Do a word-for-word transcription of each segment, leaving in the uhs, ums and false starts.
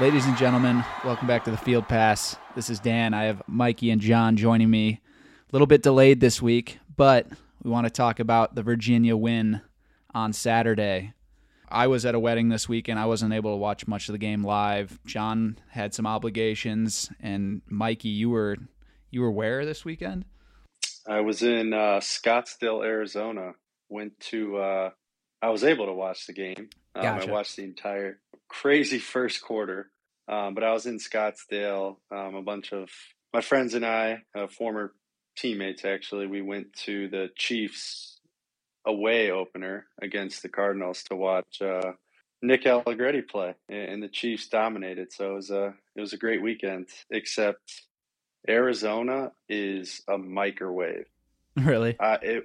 Ladies and gentlemen, welcome back to the Field Pass. This is Dan. I have Mikey and John joining me. A little bit delayed this week, but we want to talk about the Virginia win on Saturday. I was at a wedding this weekend. I wasn't able to watch much of the game live. John had some obligations, and Mikey, you were you were where this weekend? I was in uh, Scottsdale, Arizona. Went to. Uh, I was able to watch the game. Um, Gotcha. I watched the entire crazy first quarter, um, but I was in Scottsdale. Um, a bunch of my friends and I, uh, former teammates actually, we went to the Chiefs away opener against the Cardinals to watch uh, Nick Allegretti play, and the Chiefs dominated. So it was a it was a great weekend. Except Arizona is a microwave. Really? Uh, it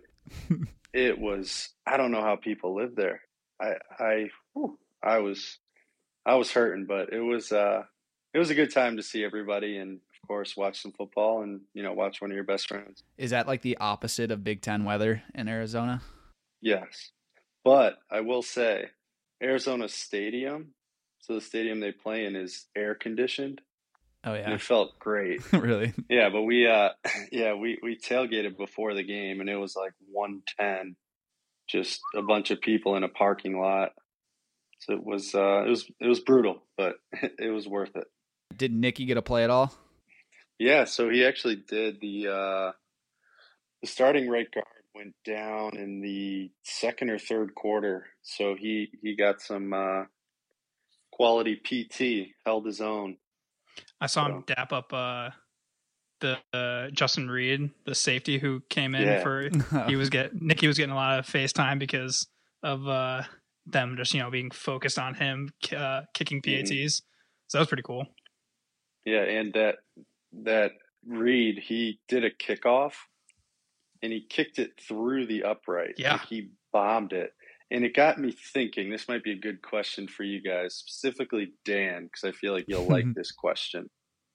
it was. I don't know how people live there. I I whew, I was I was hurting, but it was uh it was a good time to see everybody and of course watch some football and you know watch one of your best friends. Is that like the opposite of Big Ten weather in Arizona? Yes, but I will say Arizona Stadium. So the stadium they play in is air conditioned. Oh And yeah, it felt great. really? Yeah, but we uh yeah we we tailgated before the game and it was like one ten. Just a bunch of people in a parking lot. So it was uh, it was it was brutal, but it was worth it. Did Nicky get a play at all? Yeah, so he actually did. The uh, the starting right guard went down in the second or third quarter, so he he got some uh, quality P T, held his own. I saw So. him dap up uh, the uh, Justin Reed, the safety who came in Yeah. for. He was get Nicky was getting a lot of FaceTime because of uh, them just you know being focused on him uh, kicking P A Ts. Mm-hmm. So that was pretty cool. Yeah, and that that Reed, he did a kickoff, and he kicked it through the upright. Yeah, like he bombed it, and it got me thinking. This might be a good question for you guys, specifically Dan, because I feel like you'll like this question.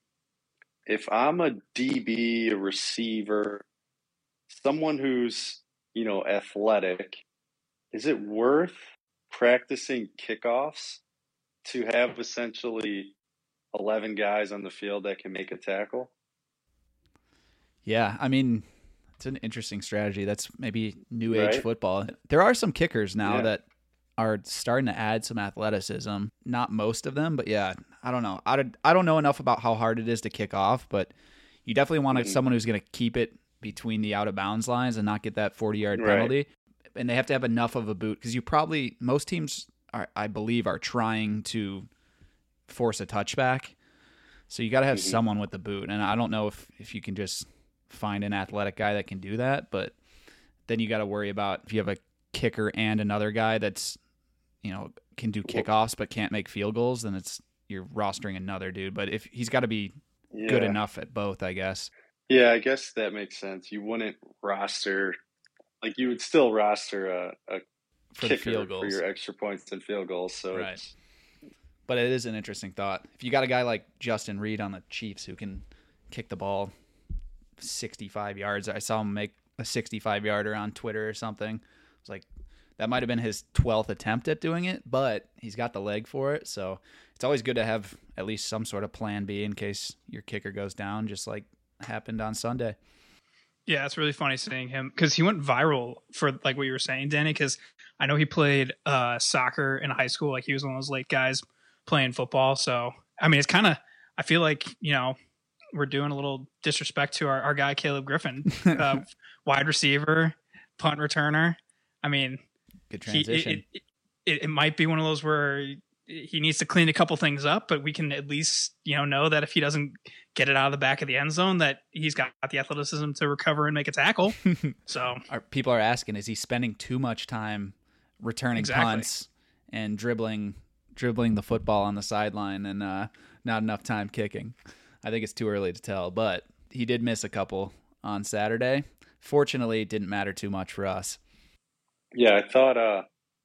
If I'm a D B, a receiver, someone who's, you know, athletic, is it worth practicing kickoffs to have essentially eleven guys on the field that can make a tackle? Yeah, I mean, it's an interesting strategy. That's maybe new age Right? football. There are some kickers now Yeah. that are starting to add some athleticism. Not most of them, but yeah, I don't know. I don't, I don't know enough about how hard it is to kick off, but you definitely want Mhm. someone who's going to keep it between the out of bounds lines and not get that forty-yard Right. penalty. And they have to have enough of a boot because you probably, most teams, are, I believe, are trying to force a touchback. So you got to have Mhm. someone with the boot. And I don't know if, if you can just find an athletic guy that can do that, but then you got to worry about if you have a kicker and another guy that's, you know, can do kickoffs but can't make field goals, then it's you're rostering another dude. But if he's got to be Yeah. good enough at both, I guess. Yeah, I guess that makes sense. You wouldn't roster, like you would still roster a, a For the kicker field for goals. your extra points and field goals. So Right. it's, But it is an interesting thought. If you got a guy like Justin Reed on the Chiefs who can kick the ball sixty-five yards, I saw him make a sixty-five yarder on Twitter or something. It's like that might have been his twelfth attempt at doing it, but he's got the leg for it. So it's always good to have at least some sort of plan B in case your kicker goes down, just like happened on Sunday. Yeah, it's really funny seeing him because he went viral for like what you were saying, Danny. Because I know he played uh, soccer in high school. Like he was one of those late guys playing football. So I mean, it's kind of. I feel like you know we're doing a little disrespect to our, our guy Caleb Griffin, uh, wide receiver, punt returner. I mean, good transition. He, it, it, it might be one of those where he needs to clean a couple things up, but we can at least you know know that if he doesn't get it out of the back of the end zone, that he's got the athleticism to recover and make a tackle. So Our, people are asking, is he spending too much time returning Exactly. punts and dribbling dribbling the football on the sideline and uh, not enough time kicking? I think it's too early to tell, but he did miss a couple on Saturday. Fortunately, it didn't matter too much for us. yeah, I thought, uh,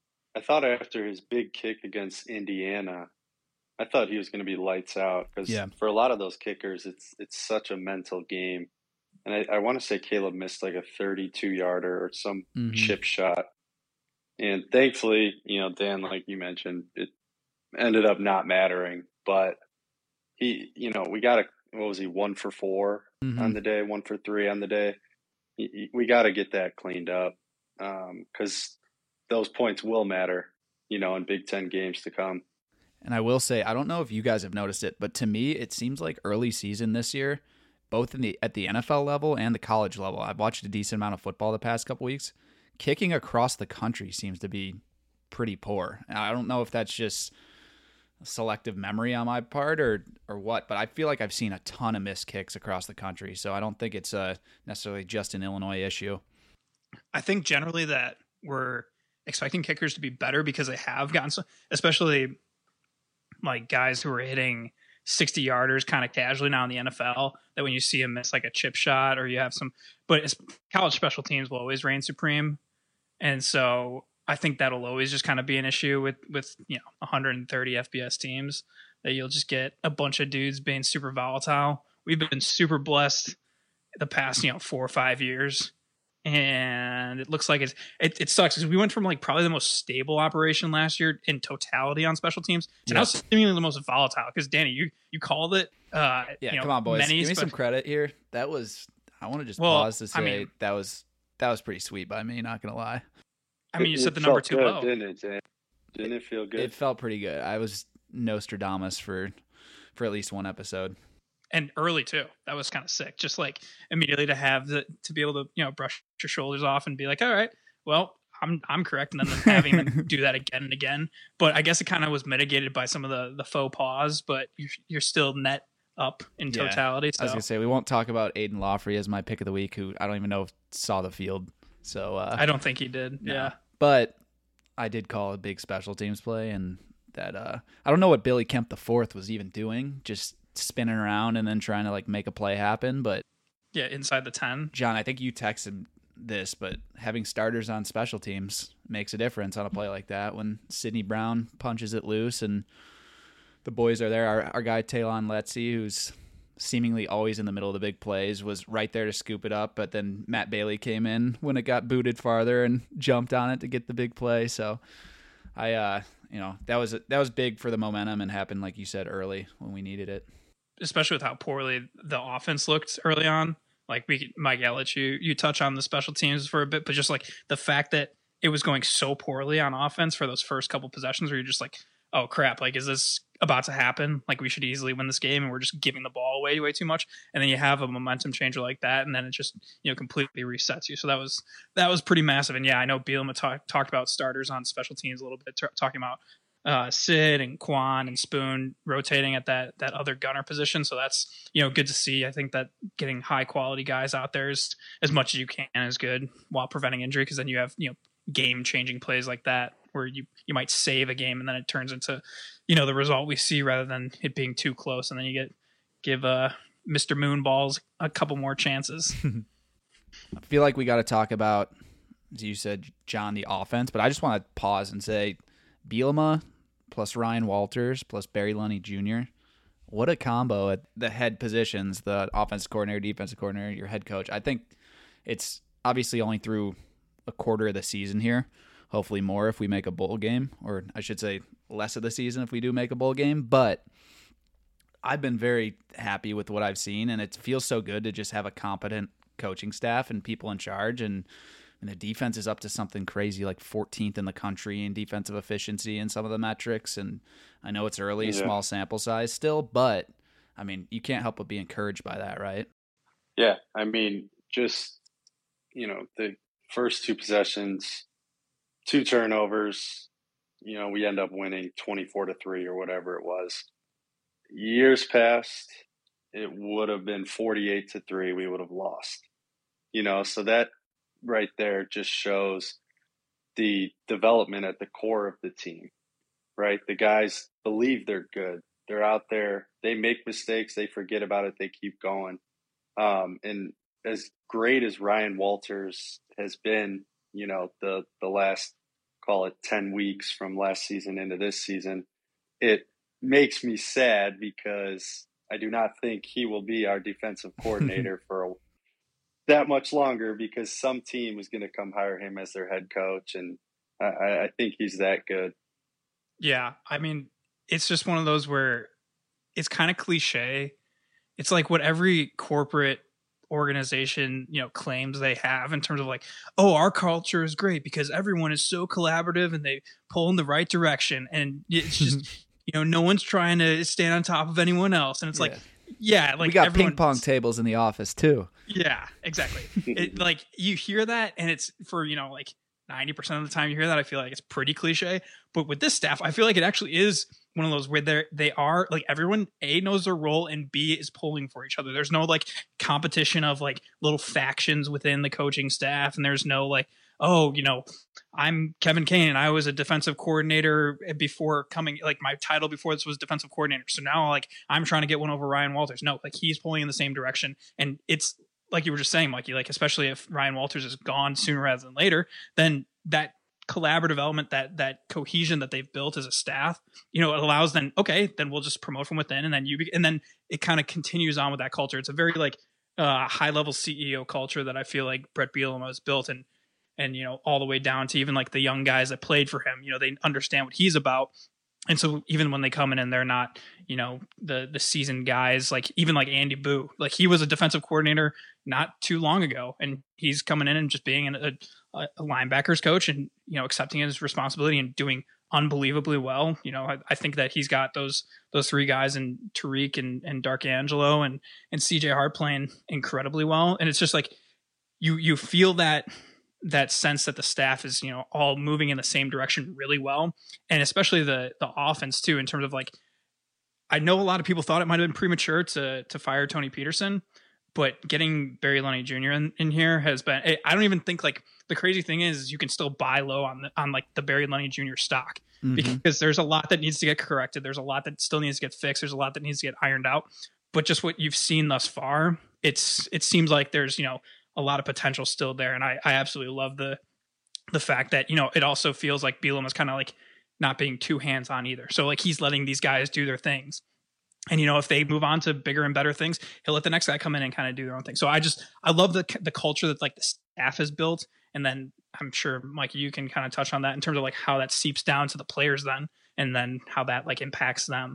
I thought after his big kick against Indiana, I thought he was going to be lights out because Yeah. for a lot of those kickers, it's it's such a mental game. And I, I want to say Caleb missed like a thirty-two yarder or some Mhm. chip shot. And thankfully, you know, Dan, like you mentioned, it ended up not mattering. But he, you know, we got to, what was he, one for four Mm-hmm. on the day, one for three on the day. He, he, we got to get that cleaned up because um, those points will matter, you know, in Big Ten games to come. And I will say, I don't know if you guys have noticed it, but to me, it seems like early season this year, both in the at the N F L level and the college level. I've watched a decent amount of football the past couple weeks. Kicking across the country seems to be pretty poor. I don't know if that's just selective memory on my part or or what, but I feel like I've seen a ton of missed kicks across the country. So I don't think it's uh, necessarily just an Illinois issue. I think generally that we're expecting kickers to be better because they have gotten so, especially like guys who are hitting sixty yarders kind of casually now in the N F L, that when you see them miss like a chip shot or you have some, but it's, college special teams will always reign supreme. And so I think that'll always just kind of be an issue with, with, you know, one hundred thirty F B S teams, that you'll just get a bunch of dudes being super volatile. We've been super blessed the past, you know, four or five years. And it looks like it's, it, it sucks because we went from like probably the most stable operation last year in totality on special teams to yeah. now seemingly the most volatile. Because Danny, you you called it. Uh, yeah, you know, come on, boys. Many Give me spe- some credit here. That was. I want to just well, pause to say I mean, that was that was pretty sweet by me. Not gonna lie. I mean, you it, set it the number felt two good, low, didn't it? Dan? Didn't it feel good? It felt pretty good. I was Nostradamus for for at least one episode. and early too. That was kind of sick. Just like immediately to have the to be able to, you know, brush your shoulders off and be like, all right, well, I'm I'm correct, and then having them do that again and again. But I guess it kind of was mitigated by some of the the faux pas. But you're you're still net up in Yeah. totality. So I was gonna say we won't talk about Aiden Lawfrey as my pick of the week, who I don't even know if saw the field. So uh, I don't think he did. no. Yeah. But I did call a big special teams play, and that uh, I don't know what Billy Kemp the fourth was even doing, just spinning around and then trying to like make a play happen. But Yeah, inside the ten. John, I think you texted this, but having starters on special teams makes a difference on a play like that when Sidney Brown punches it loose and the boys are there. Our, our guy Talon Letzi, who's seemingly always in the middle of the big plays, was right there to scoop it up, but then Matt Bailey came in when it got booted farther and jumped on it to get the big play. So I, uh, you know, that was that was big for the momentum and happened, like you said, early when we needed it. Especially with how poorly the offense looked early on. Like we, Mike, I'll let you you touch on the special teams for a bit, but just like the fact that it was going so poorly on offense for those first couple possessions, where you're just like, oh crap, like is this about to happen? Like we should easily win this game, and we're just giving the ball away way too much. And then you have a momentum changer like that, and then it just, you know, completely resets you. So that was that was pretty massive. And yeah, I know Bielema talk, talked about starters on special teams a little bit, t- talking about uh, Sid and Quan and Spoon rotating at that that other gunner position. So that's, you know, good to see. I think that getting high quality guys out there is as much as you can is good while preventing injury, because then you have, you know, game changing plays like that where you you might save a game and then it turns into, you know, the result we see rather than it being too close, and then you get give uh Mister Moonballs a couple more chances. I feel like we got to talk about, as you said, John, the offense, but I just want to pause and say Bielema plus Ryan Walters plus Barry Lunny Junior What a combo at the head positions, the offensive coordinator, defensive coordinator, your head coach. I think it's obviously only through a quarter of the season here, hopefully more if we make a bowl game, or I should say less of the season if we do make a bowl game. But I've been very happy with what I've seen, and it feels so good to just have a competent coaching staff and people in charge. And, and the defense is up to something crazy like fourteenth in the country in defensive efficiency in some of the metrics. And I know it's early, Yeah. small sample size still, but I mean, you can't help but be encouraged by that, right? Yeah, I mean, just, you know, the first two possessions, two turnovers, you know, we end up winning twenty-four to three or whatever it was. Years past, it would have been forty-eight to three. We would have lost, you know, so that right there just shows the development at the core of the team, right? The guys believe they're good. They're out there. They make mistakes. They forget about it. They keep going. Um, and as great as Ryan Walters has been, you know, the, the last, call it ten weeks from last season into this season, it makes me sad because I do not think he will be our defensive coordinator for a, that much longer, because some team is going to come hire him as their head coach. And I, I think he's that good. Yeah, I mean, it's just one of those where it's kind of cliche. It's like what every corporate organization, you know, claims they have in terms of like, oh, our culture is great because everyone is so collaborative and they pull in the right direction. And it's just, you know, no one's trying to stand on top of anyone else. And it's Yeah. like, yeah, like we got everyone, ping pong tables in the office too. Yeah, exactly. It, like you hear that and it's for, you know, like ninety percent of the time you hear that, I feel like it's pretty cliche. But with this staff, I feel like it actually is one of those where they're, they are like everyone A knows their role and B is pulling for each other. There's no like competition of like little factions within the coaching staff. And there's no like, oh, you know, I'm Kevin Kane and I was a defensive coordinator before coming, like my title before this was defensive coordinator. So now like I'm trying to get one over Ryan Walters. No, like he's pulling in the same direction. And it's like you were just saying, Mikey, like, especially if Ryan Walters is gone sooner rather than later, then that collaborative element, that, that cohesion that they've built as a staff, you know, it allows then, okay, then we'll just promote from within. And then you, be, and then it kind of continues on with that culture. It's a very like uh high level C E O culture that I feel like Brett Bielema has built. And, and, you know, all the way down to even like the young guys that played for him, you know, they understand what he's about. And so even when they come in and they're not, you know, the, the seasoned guys, like even like Andy Boo, like he was a defensive coordinator not too long ago. And he's coming in and just being a, a, a linebackers coach and, you know, accepting his responsibility and doing unbelievably well. You know, I, I think that he's got those, those three guys in Tariq and, and Dark Angelo and, and C J Hart playing incredibly well. And it's just like, you, you feel that, that sense that the staff is, you know, all moving in the same direction really well. And especially the, the offense too, in terms of like, I know a lot of people thought it might've been premature to, to fire Tony Peterson, but getting Barry Lunny Junior in, in here has been, I don't even think like the crazy thing is, is you can still buy low on the, on like the Barry Lunny Junior stock mm-hmm. because there's a lot that needs to get corrected. There's a lot that still needs to get fixed. There's a lot that needs to get ironed out, but just what you've seen thus far, it's, it seems like there's, you know, a lot of potential still there. And I, I absolutely love the, the fact that, you know, it also feels like Bielema is kind of like not being too hands on either. So like he's letting these guys do their things. And, you know, if they move on to bigger and better things, he'll let the next guy come in and kind of do their own thing. So I just, I love the the culture that like the staff has built. And then I'm sure, Mike, you can kind of touch on that in terms of like how that seeps down to the players then, and then how that like impacts them.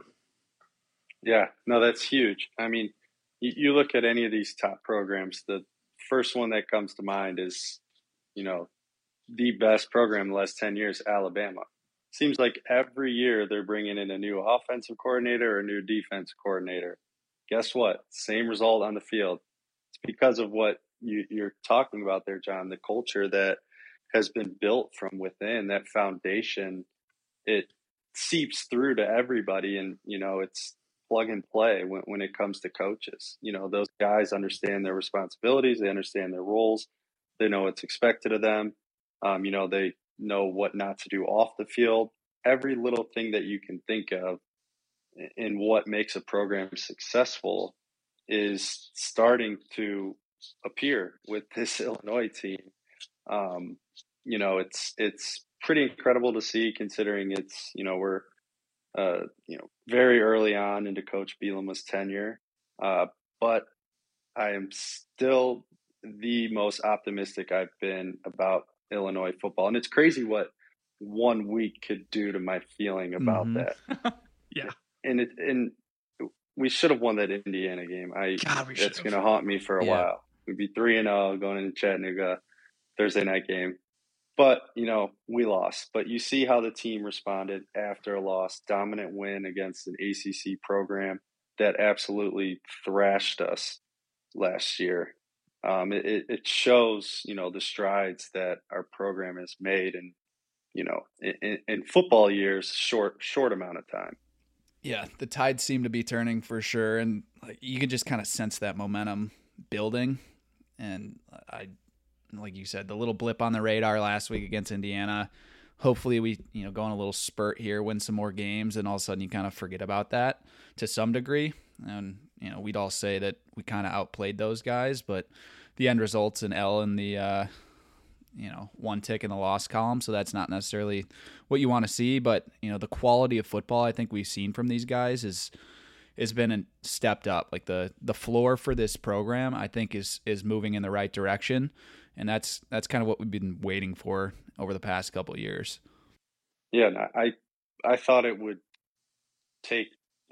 Yeah, no, that's huge. I mean, you, you look at any of these top programs, the first one that comes to mind is, you know, the best program in the last ten years, Alabama. Seems like every year they're bringing in a new offensive coordinator or a new defense coordinator. Guess what? Same result on the field. It's because of what you, you're talking about there, John, the culture that has been built from within, that foundation. It seeps through to everybody, and, you know, it's plug and play when, when it comes to coaches. You know, those guys understand their responsibilities. They understand their roles. They know what's expected of them. Um, you know, they know what not to do off the field. Every little thing that you can think of in what makes a program successful is starting to appear with this Illinois team. Um, you know, it's, it's pretty incredible to see, considering it's, you know, we're, uh, you know, very early on into Coach Bielema's tenure. Uh, but I am still the most optimistic I've been about Illinois football. And it's crazy what one week could do to my feeling about mm-hmm. that. Yeah. And it, and we should have won that Indiana game. I, God, we that's going to haunt me for a yeah. while. We'd be three and oh going into Chattanooga Thursday night game. But, you know, we lost. But you see how the team responded after a loss, dominant win against an A C C program that absolutely thrashed us last year. Um, it, it shows, you know, the strides that our program has made, and, you know, in, in football years, short, short amount of time. Yeah, the tide seemed to be turning for sure, and like, you could just kind of sense that momentum building. And I, like you said, the little blip on the radar last week against Indiana. Hopefully, we you know go on a little spurt here, win some more games, and all of a sudden you kind of forget about that to some degree. And you know, we'd all say that we kind of outplayed those guys, but the end result's an L in the uh, you know one tick in the loss column. So that's not necessarily what you want to see. But you know, the quality of football I think we've seen from these guys is has been stepped up. Like the the floor for this program, I think is is moving in the right direction, and that's that's kind of what we've been waiting for over the past couple of years. Yeah, I I thought it would take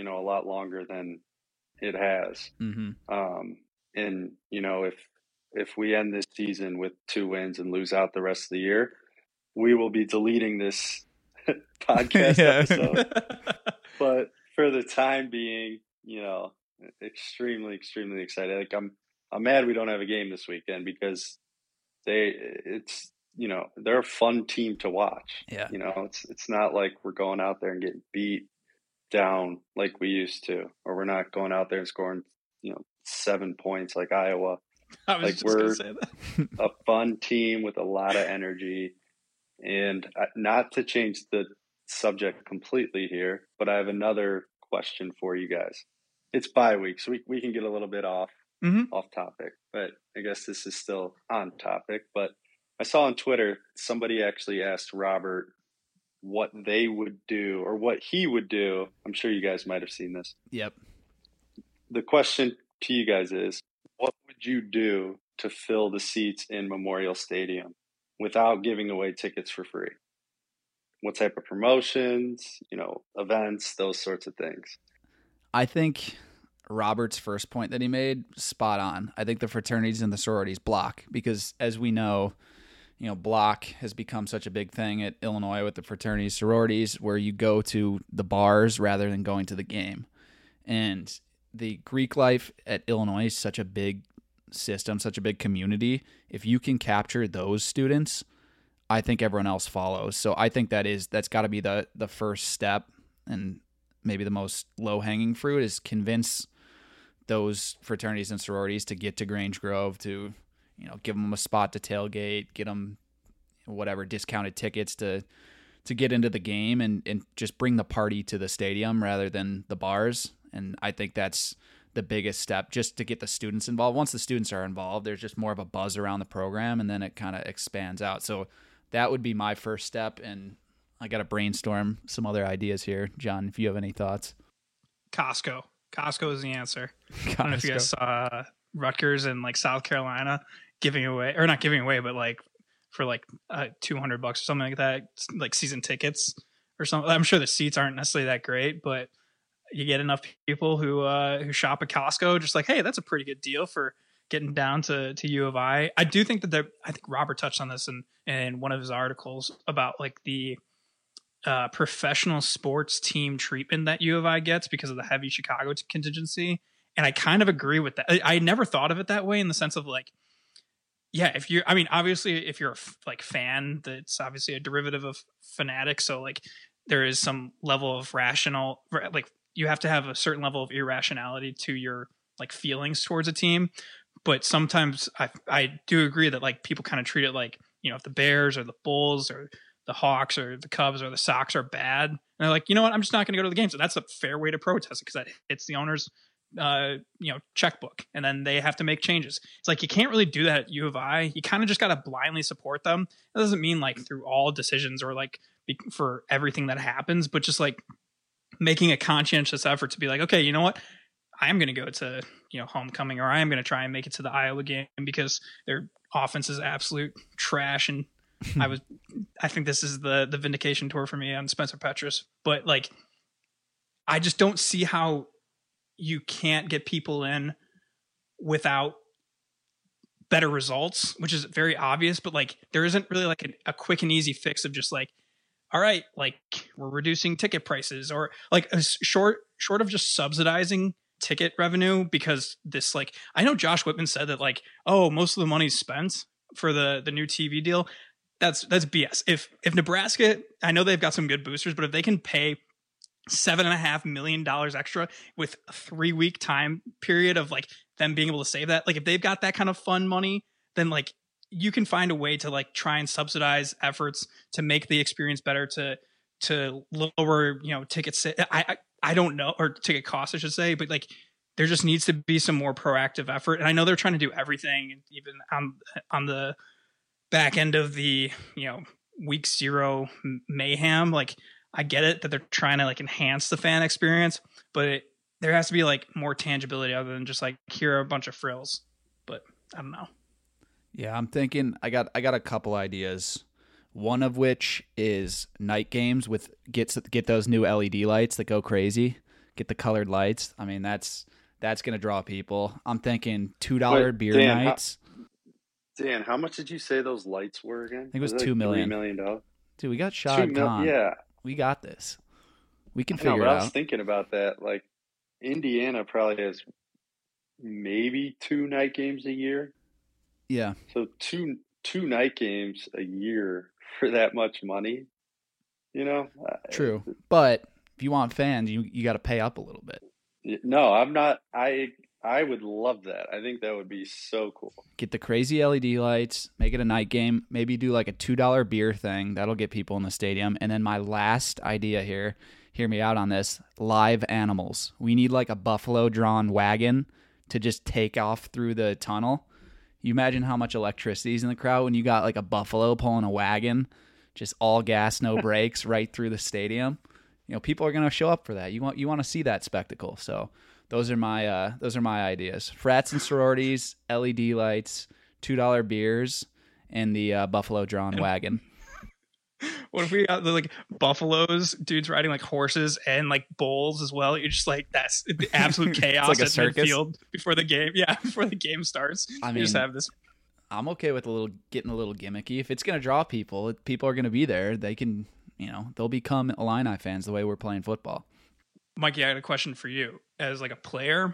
you know, a lot longer than it has. Mm-hmm. Um, and, you know, if, if we end this season with two wins and lose out the rest of the year, we will be deleting this podcast episode. But for the time being, you know, extremely, extremely excited. Like I'm, I'm mad we don't have a game this weekend because they, it's, you know, they're a fun team to watch. Yeah. You know, it's, it's not like we're going out there and getting beat down like we used to, or we're not going out there and scoring, you know, seven points like Iowa. I was like just we're gonna say that. a fun team with a lot of energy. And not to change the subject completely here, but I have another question for you guys. It's bye week, so we, we can get a little bit off Mm-hmm. off topic, but I guess this is still on topic. But I saw on Twitter somebody actually asked Robert what they would do or what he would do. I'm sure you guys might have seen this. Yep. The question to you guys is, what would you do to fill the seats in Memorial Stadium without giving away tickets for free? What type of promotions, you know, events, those sorts of things? I think Robert's first point that he made, spot on. I think the fraternities and the sororities block because, as we know, you know, block has become such a big thing at Illinois with the fraternities, sororities, where you go to the bars rather than going to the game. And the Greek life at Illinois is such a big system, such a big community. If you can capture those students, I think everyone else follows. So I think that is that's got to be the the first step, and maybe the most low hanging fruit is convince those fraternities and sororities to get to Grange Grove, to, you know, give them a spot to tailgate, get them whatever discounted tickets to to get into the game, and and just bring the party to the stadium rather than the bars. And I think that's the biggest step, just to get the students involved. Once the students are involved, there's just more of a buzz around the program, and then it kind of expands out. So that would be my first step, and I got to brainstorm some other ideas here. John, if you have any thoughts. Costco. Costco is the answer. Costco. I don't know if you guys saw uh, Rutgers and like South Carolina giving away, or not giving away, but like for like uh, two hundred bucks or something like that, like season tickets or something. I'm sure the seats aren't necessarily that great, but you get enough people who uh, who shop at Costco, just like, hey, that's a pretty good deal for getting down to, to U of I. I do think that there, I think Robert touched on this in, in one of his articles about like the uh, professional sports team treatment that U of I gets because of the heavy Chicago contingency. And I kind of agree with that. I, I never thought of it that way, in the sense of like, yeah, if you're, I mean, obviously if you're a f- like fan, that's obviously a derivative of fanatic. So like there is some level of rational, like you have to have a certain level of irrationality to your like feelings towards a team. But sometimes I I do agree that like people kind of treat it like, you know, if the Bears or the Bulls or the Hawks or the Cubs or the Sox are bad, and they're like, you know what, I'm just not going to go to the game. So that's a fair way to protest it, because that hits the owner's uh you know checkbook, and then they have to make changes. It's like you can't really do that at U of I. You kind of just got to blindly support them. That doesn't mean like through all decisions or like be, for everything that happens, but just like making a conscientious effort to be like, okay, you know what, I'm going to go to, you know, homecoming, or I am going to try and make it to the Iowa game because their offense is absolute trash. And I was, I think this is the the vindication tour for me on Spencer Petras. But like, I just don't see how you can't get people in without better results, which is very obvious. But like, there isn't really like a, a quick and easy fix of just like, all right, like we're reducing ticket prices, or like a short short of just subsidizing ticket revenue, because this, like, I know Josh Whitman said that like, oh, most of the money's spent for the the new T V deal. That's that's B S. If if Nebraska, I know they've got some good boosters, but if they can pay seven and a half million dollars extra with a three week time period of like them being able to save that, like if they've got that kind of fun money, then like you can find a way to like try and subsidize efforts to make the experience better, to to lower, you know, tickets. I, I I don't know, or ticket costs, I should say, but like there just needs to be some more proactive effort. And I know they're trying to do everything, even on on the back end of the, you know, week zero mayhem. Like I get it that they're trying to like enhance the fan experience, but it, there has to be like more tangibility other than just like, here are a bunch of frills. But I don't know. Yeah, I'm thinking I got I got a couple ideas. One of which is night games with get get those new L E D lights that go crazy, get the colored lights. I mean, that's that's gonna draw people. I'm thinking two dollar Wait, beer Dan, nights. How, Dan, how much did you say those lights were again? I think it was, was it two like million. Three million dollars. Dude, we got Shad Two Khan. mil- yeah, We got this. We can I know, figure but it I was out. thinking about that. Like, Indiana probably has maybe two night games a year. Yeah, So two two night games a year for that much money, you know? Uh, true. But if you want fans, you you got to pay up a little bit. No, I'm not. I I would love that. I think that would be so cool. Get the crazy L E D lights, make it a night game, maybe do like a two dollar beer thing. That'll get people in the stadium. And then my last idea here, hear me out on this, live animals. We need like a buffalo drawn wagon to just take off through the tunnel. You imagine how much electricity is in the crowd when you got like a buffalo pulling a wagon, just all gas, no brakes, right through the stadium. You know, people are going to show up for that. You want you want to see that spectacle. So those are my uh, those are my ideas. Frats and sororities, L E D lights, two dollar beers, and the uh, buffalo drawn wagon. What if we got the like buffaloes, dudes riding like horses and like bulls as well? You're just like, that's the absolute chaos like a at circus. midfield before the game. Yeah, before the game starts. I you mean, just have this. I'm okay with a little getting a little gimmicky. If it's going to draw people, people are going to be there. They can, you know, they'll become Illini fans the way we're playing football. Mikey, I got a question for you. As like a player,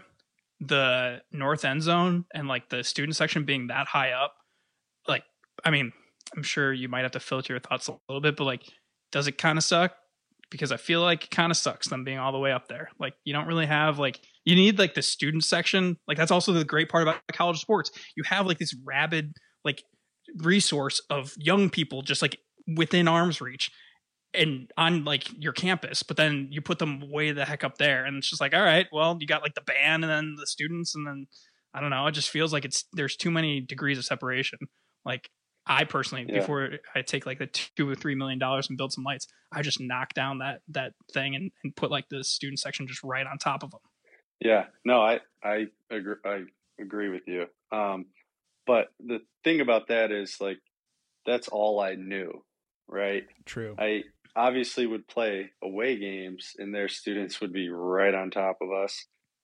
the north end zone and like the student section being that high up, like, I mean, I'm sure you might have to filter your thoughts a little bit, but like, does it kind of suck? Because I feel like it kind of sucks them being all the way up there. Like, you don't really have like, you need like the student section. Like, that's also the great part about college sports. You have like this rabid like resource of young people just like within arm's reach and on like your campus, but then you put them way the heck up there, and it's just like, all right, well, you got like the band and then the students, and then I don't know. It just feels like it's there's too many degrees of separation. Like, I personally, yeah. before I take like the two or three million dollars and build some lights, I just knock down that that thing and, and put like the student section just right on top of them. Yeah, no, I I agree. I agree with you. Um, but the thing about that is like that's all I knew, right? True. I obviously would play away games, and their students would be right on top of us,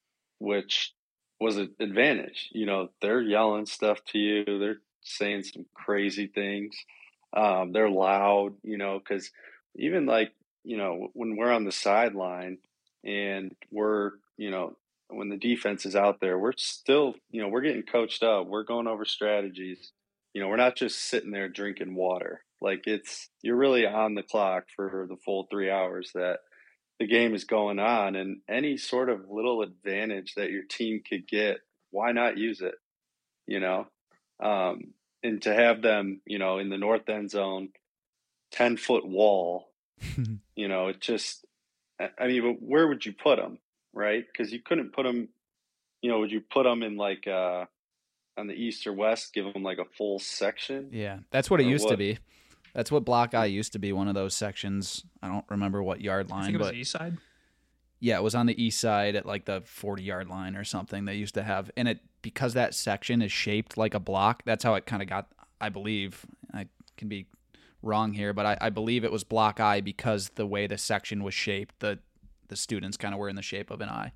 which was an advantage. You know, they're yelling stuff to you. They're saying some crazy things. Um, they're loud, you know, because even like, you know, when we're on the sideline and we're, you know, when the defense is out there, we're still, you know, we're getting coached up. We're going over strategies. You know, we're not just sitting there drinking water. Like it's, you're really on the clock for the full three hours that the game is going on, and any sort of little advantage that your team could get, why not use it? You know? Um, and to have them, you know, in the north end zone, ten foot wall, you know, it just, I mean, but where would you put them, right? Because you couldn't put them, you know, would you put them in like uh, on the east or west, give them like a full section? Yeah, that's what it or used what? to be. That's what Block I used to be, one of those sections. I don't remember what yard line, I think it was but the east side. Yeah, it was on the east side at like the forty-yard line or something they used to have. And it because that section is shaped like a block, that's how it kind of got, I believe. I can be wrong here, but I, I believe it was Block I because the way the section was shaped, the the students kind of were in the shape of an eye.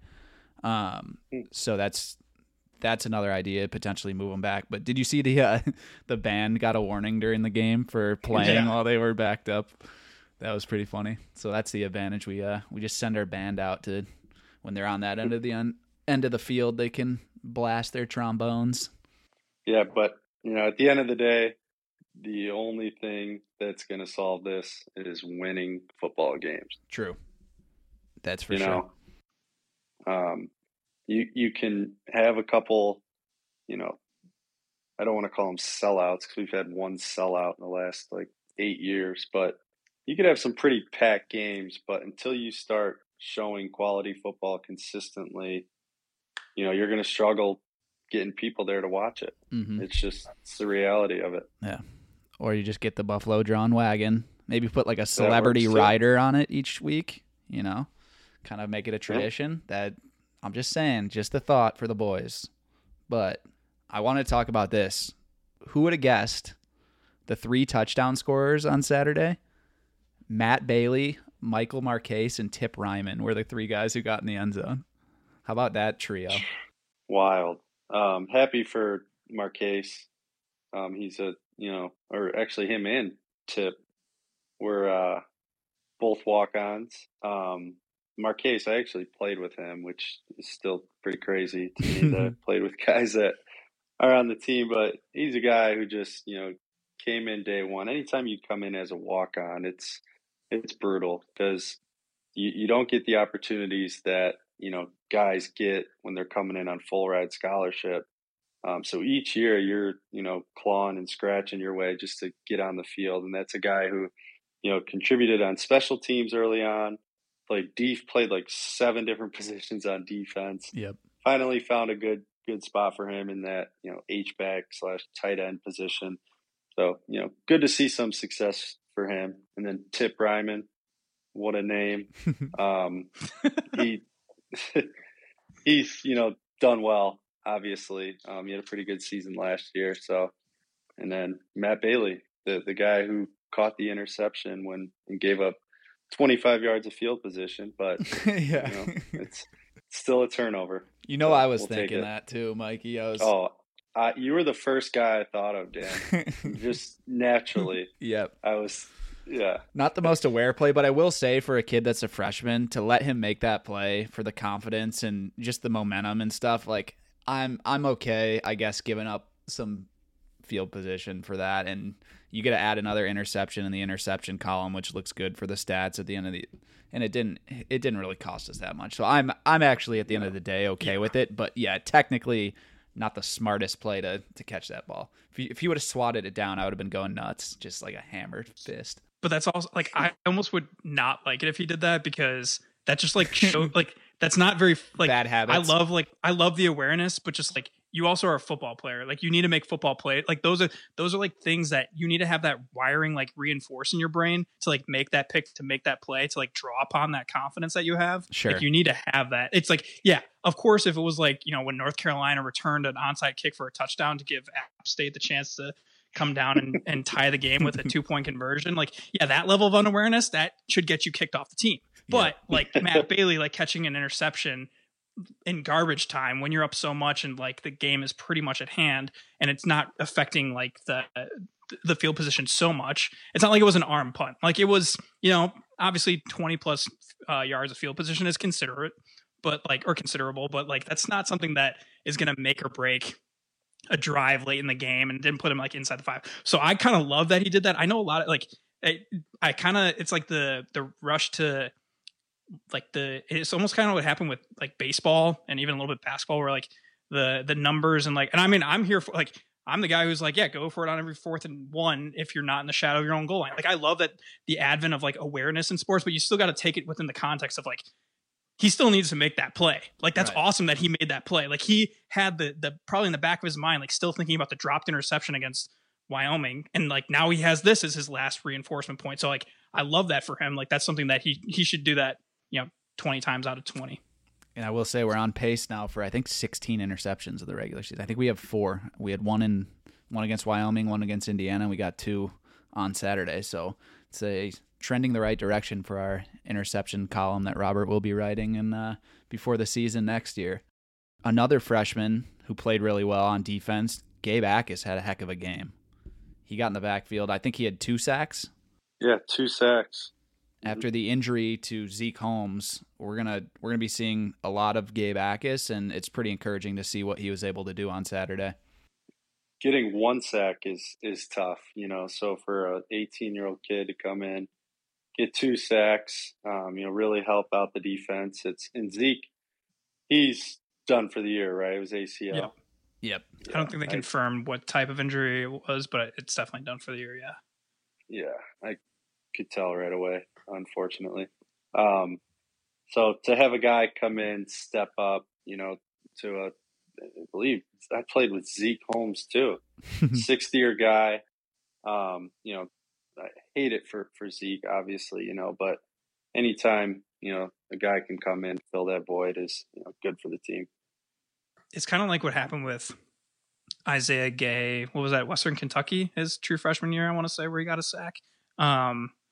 Um, so that's that's another idea, potentially move them back. But did you see the uh, the band got a warning during the game for playing Yeah. while they were backed up? That was pretty funny. So that's the advantage. We uh we just send our band out to when they're on that end of the un, end of the field, they can blast their trombones. Yeah, but you know, at the end of the day, the only thing that's going to solve this is winning football games. True. That's for you sure. know, um, you you can have a couple, you know, I don't want to call them sellouts because we've had one sellout in the last like eight years, but you could have some pretty packed games. But until you start showing quality football consistently, you know, you're going to struggle getting people there to watch it. Mm-hmm. It's just it's the reality of it. Yeah. Or you just get the Buffalo drawn wagon. Maybe put like a celebrity works, too. rider on it each week, you know, kind of make it a tradition. That I'm just saying, just a thought for the boys. But I want to talk about this. Who would have guessed the three touchdown scorers on Saturday? Matt Bailey Michael Marquez and Tip Ryman were the three guys who got in the end zone. How about that trio? Wild. Um, happy for Marquez. Um, he's a, you know, or actually him and Tip were uh, both walk-ons. Um, Marquez, I actually played with him, which is still pretty crazy to me that I've played with guys that are on the team. But he's a guy who just, you know, came in day one. Anytime you come in as a walk-on, it's it's brutal because you, you don't get the opportunities that, you know, guys get when they're coming in on full ride scholarship. Um, so each year you're, you know, clawing and scratching your way just to get on the field. And that's a guy who, you know, contributed on special teams early on, played def, played like seven different positions on defense. Yep. Finally found a good, good spot for him in that, you know, H-back slash tight end position. So, you know, good to see some success for him. And then Tip Ryman, what a name. Um, he, he's, you know, done well, obviously. Um, he had a pretty good season last year. So, and then Matt Bailey, the, the guy who caught the interception when and gave up twenty-five yards of field position, but yeah, you know, it's still a turnover. You know, so I was we'll thinking that too, Mikey. I was. Oh, uh, you were the first guy I thought of, Dan. Just naturally. Yep. I was, yeah. Not the most aware play, but I will say for a kid that's a freshman to let him make that play for the confidence and just the momentum and stuff. Like I'm, I'm okay, I guess, giving up some field position for that, and you get to add another interception in the interception column, which looks good for the stats at the end of the. And it didn't, it didn't really cost us that much. So I'm, I'm actually at the end of the day okay yeah. with it. But yeah, technically. Not the smartest play to, to catch that ball. If you, if you would have swatted it down, I would have been going nuts, just like a hammered fist. But that's also like I almost would not like it if he did that because that just like show like that's not very like bad habits. I love like I love the awareness, but just like you also are a football player. Like you need to make football play. Like those are those are like things that you need to have that wiring like reinforced in your brain to like make that pick, to make that play, to like draw upon that confidence that you have. Sure. Like you need to have that. It's like, yeah, of course, if it was like, you know, when North Carolina returned an onside kick for a touchdown to give App State the chance to come down and, and tie the game with a two point conversion. Like, yeah, that level of unawareness that should get you kicked off the team. But yeah. like Matt Bailey, like catching an interception in garbage time when you're up so much and like the game is pretty much at hand and it's not affecting like the the field position so much. It's not like it was an arm punt. Like it was, you know, obviously twenty plus uh, yards of field position is considerate, but like or considerable, but like that's not something that is going to make or break a drive late in the game and didn't put him like inside the five. So I kind of love that he did that. I know a lot of like I, I kind of it's like the the rush to like the it's almost kind of what happened with like baseball and even a little bit basketball where like the the numbers and like and I mean I'm here for like I'm the guy who's like yeah go for it on every fourth and one if you're not in the shadow of your own goal line. Like I love that the advent of like awareness in sports, but you still got to take it within the context of like he still needs to make that play. Like that's right. Awesome that he made that play. Like he had the the probably in the back of his mind like still thinking about the dropped interception against Wyoming and like now he has this as his last reinforcement point. So like I love that for him. Like that's something that he he should do that, you know, twenty times out of twenty. And I will say we're on pace now for I think sixteen interceptions of the regular season. I think we have four. We had one in one against Wyoming, one against Indiana. We got two on Saturday. So it's a trending the right direction for our interception column that Robert will be writing and uh, before the season next year. Another freshman who played really well on defense, Gabe Akis, had a heck of a game. He got in the backfield. I think he had two sacks. Yeah, two sacks. After the injury to Zeke Holmes, we're gonna we're gonna be seeing a lot of Gabe Akis, and it's pretty encouraging to see what he was able to do on Saturday. Getting one sack is is tough, you know. So for an eighteen-year-old kid to come in, get two sacks, um, you know, really help out the defense. It's and Zeke, he's done for the year, right? It was A C L. Yep. Yep. Yeah, I don't think they confirmed I, what type of injury it was, but it's definitely done for the year. Yeah. Yeah, I could tell right away, unfortunately. Um, so to have a guy come in, step up, you know, to a, I believe I played with Zeke Holmes too, sixth-year guy. Um, you know, I hate it for, for Zeke, obviously, you know, but anytime, you know, a guy can come in, fill that void is, you know, good for the team. It's kind of like what happened with Isaiah Gay. What was that? Western Kentucky, his true freshman year, I want to say, where he got a sack. Um,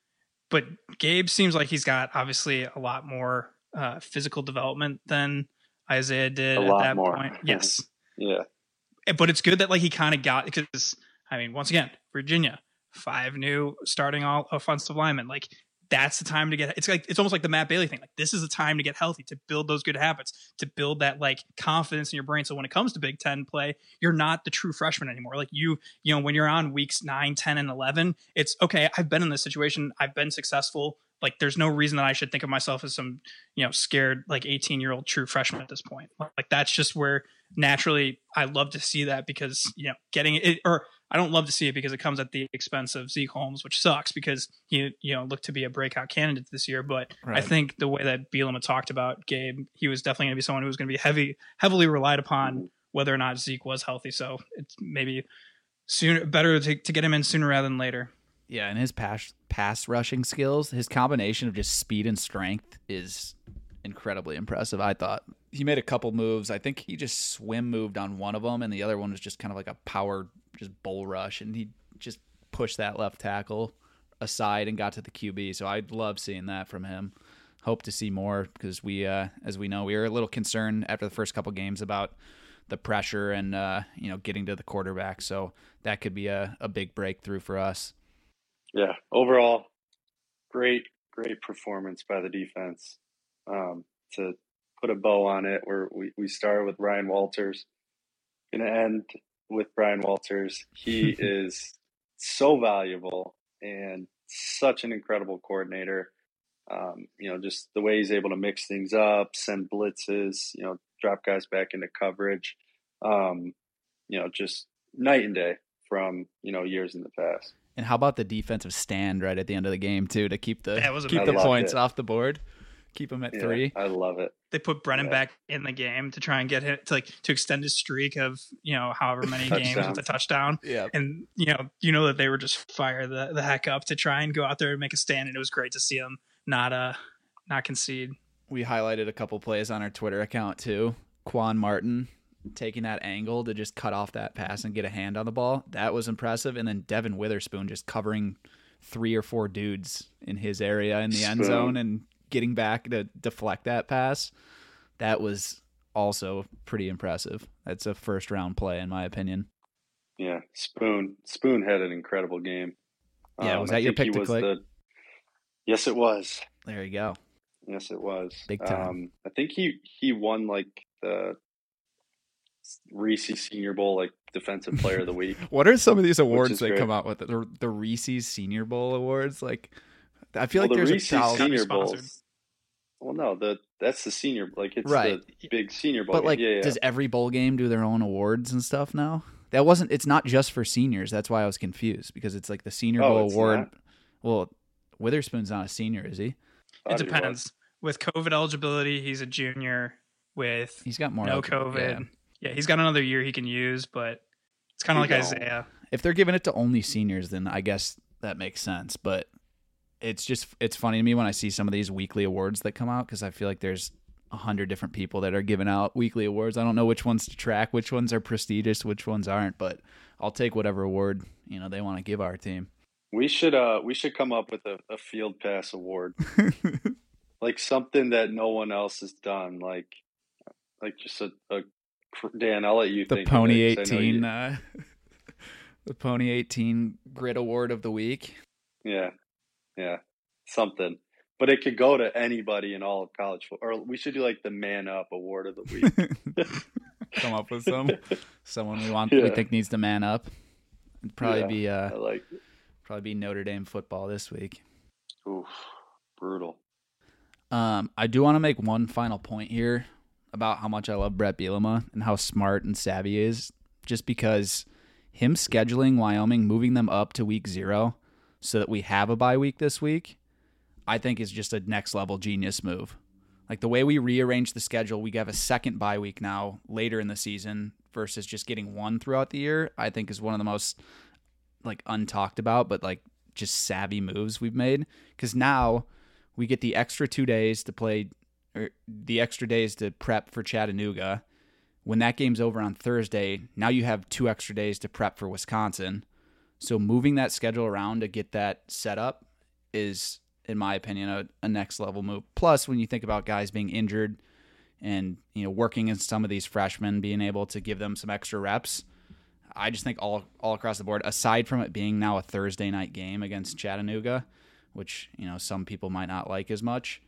but Gabe seems like he's got obviously a lot more uh, physical development than Isaiah did A at lot that more. point. Yes. Yeah. But it's good that like he kind of got, because I mean, once again, Virginia, five new starting all offensive linemen. Like that's the time to get, it's like, it's almost like the Matt Bailey thing. Like this is the time to get healthy, to build those good habits, to build that like confidence in your brain. So when it comes to Big Ten play, you're not the true freshman anymore. Like you, you know, when you're on weeks nine, ten, and eleven, it's okay. I've been in this situation. I've been successful. Like there's no reason that I should think of myself as some, you know, scared like eighteen year old true freshman at this point. Like that's just where naturally I love to see that, because, you know, getting it, or I don't love to see it because it comes at the expense of Zeke Holmes, which sucks because he, you know, looked to be a breakout candidate this year. But Right. I think the way that Bielema talked about Gabe, he was definitely going to be someone who was going to be heavy, heavily relied upon whether or not Zeke was healthy. So it's maybe sooner, better to, to get him in sooner rather than later. Yeah, and his pass pass rushing skills, his combination of just speed and strength is incredibly impressive. I thought he made a couple moves. I think he just swim moved on one of them, and the other one was just kind of like a power, just bull rush, and he just pushed that left tackle aside and got to the Q B. So I love seeing that from him. Hope to see more, because we, uh, as we know, we were a little concerned after the first couple games about the pressure and uh, you know, getting to the quarterback. So that could be a, a big breakthrough for us. Yeah. Overall, great, great performance by the defense. Um, to put a bow on it, where we, we started with Brian Walters, going to end with Brian Walters. He is so valuable and such an incredible coordinator. Um, you know, just the way he's able to mix things up, send blitzes, you know, drop guys back into coverage. Um, you know, just night and day from, you know, years in the past. And how about the defensive stand right at the end of the game too, to keep the That was keep the amazing. points it. off the board, keep them at Yeah, three. I love it. They put Brennan Yeah. back in the game to try and get him to like to extend his streak of, you know, however many games with Touchdowns. a touchdown. Yeah, And you know, you know that they were just fire the, the heck up to try and go out there and make a stand, and it was great to see them not uh not concede. we highlighted a couple plays on our Twitter account too. Quan Martin taking that angle to just cut off that pass and get a hand on the ball. That was impressive. And then Devin Witherspoon just covering three or four dudes in his area in the end Spoon. zone and getting back to deflect that pass. That was also pretty impressive. That's a first round play in my opinion. Yeah, Spoon. Spoon had an incredible game. Yeah, was I that your think he pick to was click? the- Yes, it was. There you go. Yes, it was. Big time. Um, I think he he won like the Reese Senior Bowl like Defensive Player of the Week. What are some of these awards is they great. come out with? The, the Reese's Senior Bowl awards? Like, I feel well, like the there's Reese a thousand. Senior Sponsored. Bowls. Well, no, the that's the senior. Like it's Right. the big Senior Bowl. But like, yeah, yeah. does every bowl game do their own awards and stuff now? That wasn't. It's not just for seniors. That's why I was confused, because it's like the Senior Oh, Bowl it's award. not? Well, Witherspoon's not a senior, is he? Thought It he was. depends. With COVID eligibility, he's a junior. With He's got more. no okay, COVID, yeah. yeah. he's got another year he can use, but it's kind of He like don't. Isaiah. If they're giving it to only seniors, then I guess that makes sense. But it's just it's funny to me when I see some of these weekly awards that come out, because I feel like there's a hundred different people that are giving out weekly awards. I don't know which ones to track, which ones are prestigious, which ones aren't. But I'll take whatever award you know they want to give our team. We should uh we should come up with a, a field pass award, like something that no one else has done, like like just a, a Dan. I'll let you the think. Pony of it, 'cause I know eighteen, you- uh, the Pony eighteen Grid Award of the week. Yeah, yeah, something. But it could go to anybody in all of college football. Or we should do like the Man Up Award of the week. Come up with some someone we want we Yeah. think needs to man up. It'd probably Yeah, be uh I like it. probably be Notre Dame football this week. Oof, brutal. Um, I do want to make one final point here about how much I love Brett Bielema and how smart and savvy he is. Just because him scheduling Wyoming, moving them up to week zero, so that we have a bye week this week, I think is just a next level genius move. Like the way we rearrange the schedule, we have a second bye week now later in the season versus just getting one throughout the year. I think is one of the most like untalked about, but like just savvy moves we've made. Because now we get the extra two days to play, or the extra days to prep for Chattanooga. When that game's over on Thursday, now you have two extra days to prep for Wisconsin. So moving that schedule around to get that set up is in my opinion, a, a next level move. Plus, when you think about guys being injured and, you know, working in some of these freshmen, being able to give them some extra reps, I just think all all across the board, aside from it being now a Thursday night game against Chattanooga, which, you know, some people might not like as much,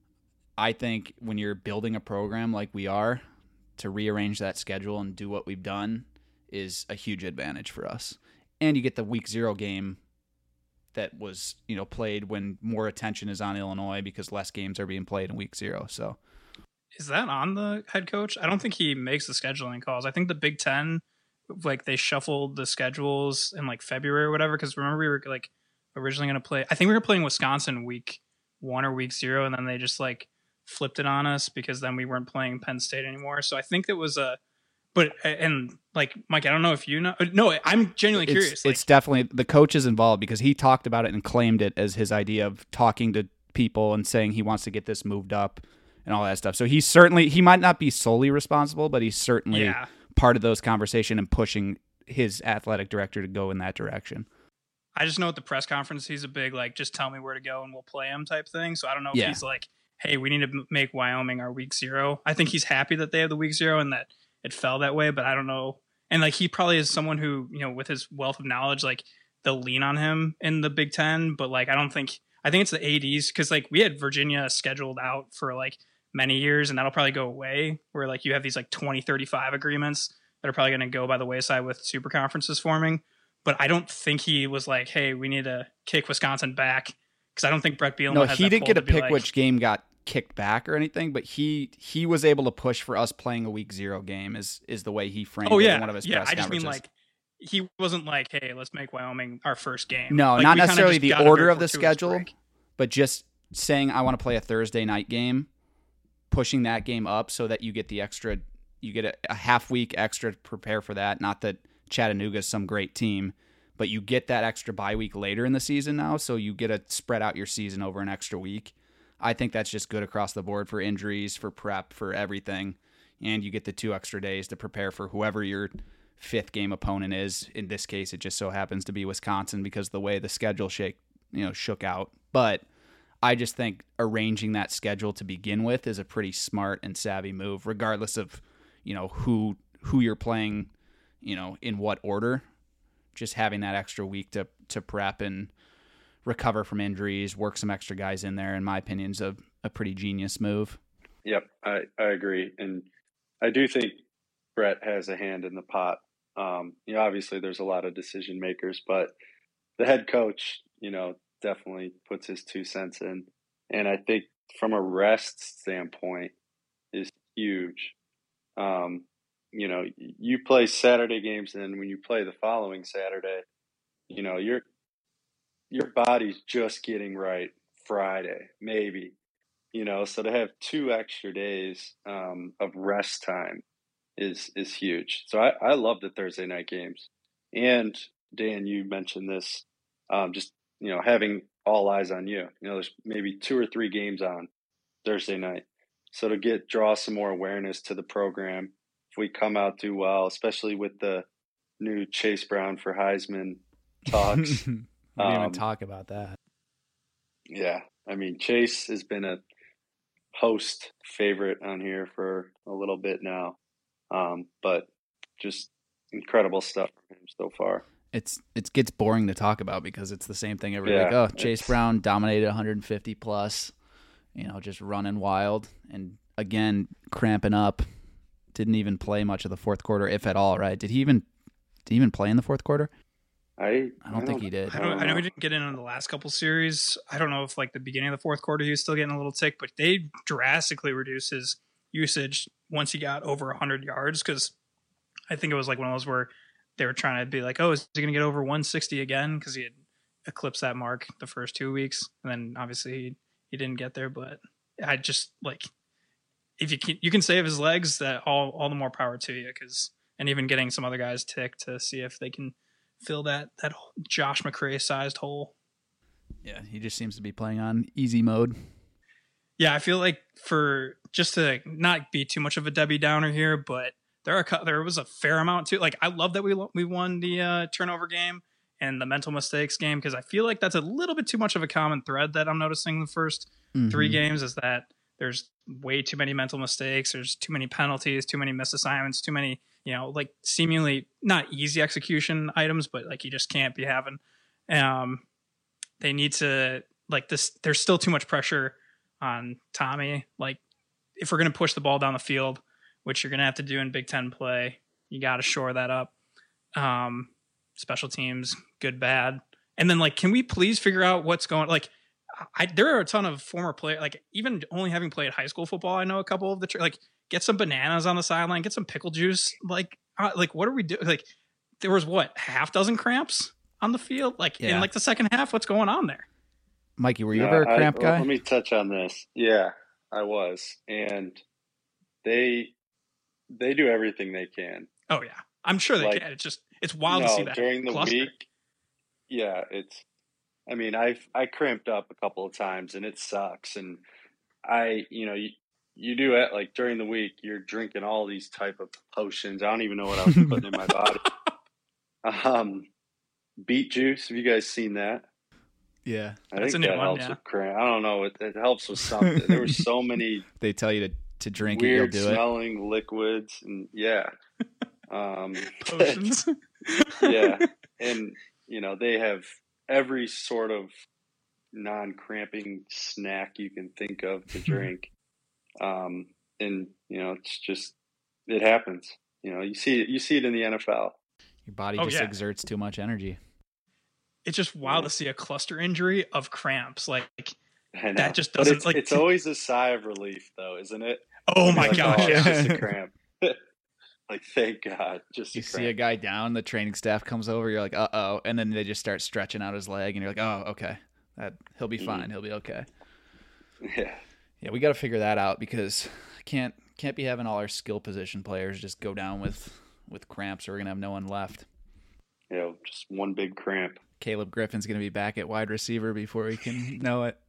I think when you're building a program like we are, to rearrange that schedule and do what we've done is a huge advantage for us. And you get the week zero game that was, you know, played when more attention is on Illinois because less games are being played in week zero. So is that on the head coach? I don't think he makes the scheduling calls. I think the Big Ten, like, they shuffled the schedules in like February or whatever. Cause remember we were like originally going to play, I think we were playing Wisconsin week one or week zero. And then they just like flipped it on us because then we weren't playing Penn State anymore. So I think it was a, but, and like, Mike, I don't know if you know, no, I'm genuinely it's, curious. Like, it's definitely the coach is involved because he talked about it and claimed it as his idea of talking to people and saying he wants to get this moved up and all that stuff. So he's certainly, he might not be solely responsible, but he's certainly yeah. part of those conversation and pushing his athletic director to go in that direction. I just know at the press conference, he's a big, like, just tell me where to go and we'll play him type thing. So I don't know if yeah. he's like, hey, we need to make Wyoming our week zero. I think he's happy that they have the week zero and that it fell that way, but I don't know. And like, he probably is someone who, you know, with his wealth of knowledge, like, they'll lean on him in the Big Ten, but like, I don't think, I think it's the A Ds. Cause like we had Virginia scheduled out for like many years and that'll probably go away where like you have these like twenty thirty-five agreements that are probably going to go by the wayside with super conferences forming. But I don't think he was like, hey, we need to kick Wisconsin back. Cause I don't think Brett Bielema No, has he that didn't pull get to to be pick like, which game got kicked back or anything, but he he was able to push for us playing a week zero game is is the way he framed oh, it yeah, in one of his yeah. press I just conferences. mean like, he wasn't like, hey, let's make Wyoming our first game. No, like, not we kinda necessarily just the got a order very of the fortuitous schedule, break. but just saying I want to play a Thursday night game, pushing that game up so that you get the extra, you get a, a half week extra to prepare for that. Not that Chattanooga is some great team, but you get that extra bye week later in the season now, so you get to spread out your season over an extra week. I think that's just good across the board for injuries, for prep, for everything. And you get the two extra days to prepare for whoever your fifth game opponent is. In this case, it just so happens to be Wisconsin because of the way the schedule shake, you know, shook out. But I just think arranging that schedule to begin with is a pretty smart and savvy move, regardless of, you know, who who you're playing, you know, in what order. Just having that extra week to to prep and recover from injuries, work some extra guys in there, in my opinion, is a, a pretty genius move. Yep, I, I agree. And I do think Brett has a hand in the pot. Um, you know, obviously there's a lot of decision makers, but the head coach, you know, definitely puts his two cents in. And I think from a rest standpoint is huge. Um, you know, you play Saturday games, and when you play the following Saturday, you know, you're your body's just getting right Friday, maybe, you know, so to have two extra days um, of rest time is, is huge. So I, I love the Thursday night games. And Dan, you mentioned this, um, just, you know, having all eyes on you, you know, there's maybe two or three games on Thursday night. So to get, draw some more awareness to the program, if we come out do well, especially with the new Chase Brown for Heisman talks. We didn't Um, even talk about that. Yeah, I mean, Chase has been a host favorite on here for a little bit now, um, but just incredible stuff from him so far. It's it gets boring to talk about because it's the same thing every Yeah, week. Oh, Chase it's- Brown dominated one hundred fifty plus, you know, just running wild, and again cramping up. Didn't even play much of the fourth quarter, if at all. Right? Did he even did he even play in the fourth quarter? I I don't think he did. I don't. I know he didn't get in on the last couple series. I don't know if like the beginning of the fourth quarter he was still getting a little tick, but they drastically reduced his usage once he got over one hundred yards. Because I think it was like one of those where they were trying to be like, oh, is he going to get over one sixty again? Because he had eclipsed that mark the first two weeks, and then obviously he, he didn't get there. But I just like if you can you can save his legs, that all all the more power to you. Because and even getting some other guys ticked to see if they can fill that that Josh McCray sized hole. Yeah, he just seems to be playing on easy mode. Yeah, I feel like for just to not be too much of a Debbie Downer here, but there are there was a fair amount too. Like I love that we we won the uh, turnover game and the mental mistakes game, because I feel like that's a little bit too much of a common thread that I'm noticing the first mm-hmm. three games is that there's way too many mental mistakes. There's too many penalties, too many missed assignments, too many, you know, like seemingly not easy execution items, but like you just can't be having. Um, they need to like this. There's still too much pressure on Tommy. Like if we're going to push the ball down the field, which you're going to have to do in Big Ten play, you got to shore that up. Um, special teams, good, bad. And then like, can we please figure out what's going like, I, there are a ton of former players, like even only having played high school football, I know a couple of the, like get some bananas on the sideline, get some pickle juice. Like, uh, like what are we doing? Like there was what, half dozen cramps on the field? Like yeah. in like the second half, what's going on there? Mikey, were you no, ever a cramp I, guy? Well, let me touch on this. Yeah, I was. And they, they do everything they can. Oh yeah. I'm sure they like, can. It's just, it's wild no, to see that during the cluster. week. Yeah. It's, I mean, I've I cramped up a couple of times and it sucks. And I, you know, you, you do it like during the week, you're drinking all these type of potions. I don't even know what I was putting in my body. Um, beet juice. Have you guys seen that? Yeah, I That's think a new that one, helps yeah. with cramp. I don't know. It, it helps with something. There were so many. They tell you to, to drink weird it, you'll do smelling it. Liquids and yeah, um, potions. Yeah, and you know they have every sort of non-cramping snack you can think of to drink. Um, and, you know, it's just, it happens. You know, you see it, you see it in the N F L. Your body oh, just yeah. exerts too much energy. It's just wild yeah. to see a cluster injury of cramps. Like, I know. that just but doesn't, it's, like, it's always a sigh of relief though, isn't it? Oh my like, gosh. Oh, it's just a cramp. Like, thank God. Just you a see a guy down, the training staff comes over, you're like, uh oh, and then they just start stretching out his leg, and you're like, oh, okay, that he'll be fine, mm-hmm. he'll be okay. Yeah, yeah, we got to figure that out because can't can't be having all our skill position players just go down with with cramps, or we're gonna have no one left. Yeah, just one big cramp. Caleb Griffin's gonna be back at wide receiver before we can know it.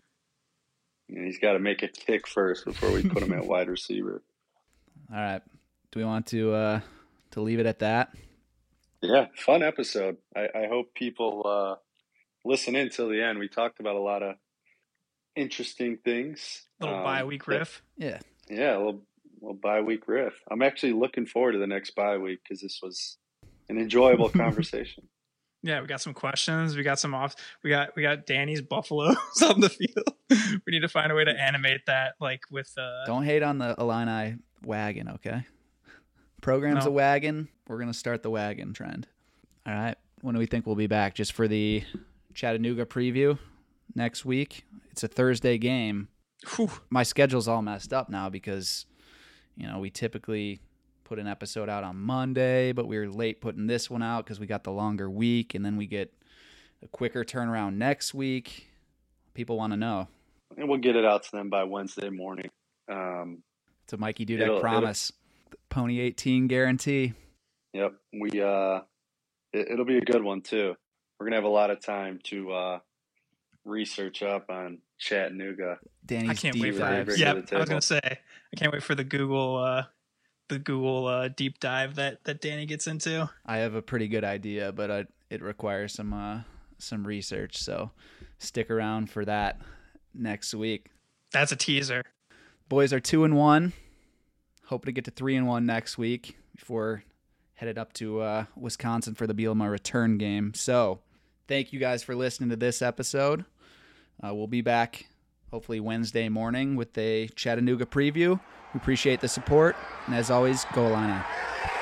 And he's got to make a kick first before we put him at wide receiver. All right. Do we want to uh, to leave it at that? Yeah, fun episode. I, I hope people uh, listen in till the end. We talked about a lot of interesting things. Little um, bye week riff. Yeah. Yeah, a little, little bye week riff. I'm actually looking forward to the next bye week because this was an enjoyable conversation. Yeah, we got some questions. We got some off. We got we got Danny's Buffaloes on the field. We need to find a way to animate that, like with. Uh... Don't hate on the Illini wagon, okay? Program's no. a wagon. We're gonna start the wagon trend. All right. When do we think we'll be back? Just for the Chattanooga preview next week. It's a Thursday game. Whew. My schedule's all messed up now because, you know, we typically put an episode out on Monday, but we were late putting this one out because we got the longer week, and then we get a quicker turnaround next week. People want to know. And we'll get it out to them by Wednesday morning. Um, it's a Mikey Dudek promise. Pony eighteen guarantee. Yep. We, uh, it, it'll be a good one too. We're going to have a lot of time to, uh, research up on Chattanooga. Danny's I can't wait for it. Yeah, I was going to say, I can't wait for the Google, uh, the Google uh, deep dive that, that Danny gets into. I have a pretty good idea, but I, it requires some uh, some research. So stick around for that next week. That's a teaser. Boys are two and one. Hoping to get to three and one next week before headed up to uh, Wisconsin for the Bielema return game. So thank you guys for listening to this episode. Uh, we'll be back hopefully Wednesday morning with a Chattanooga preview. We appreciate the support. And as always, go Illini.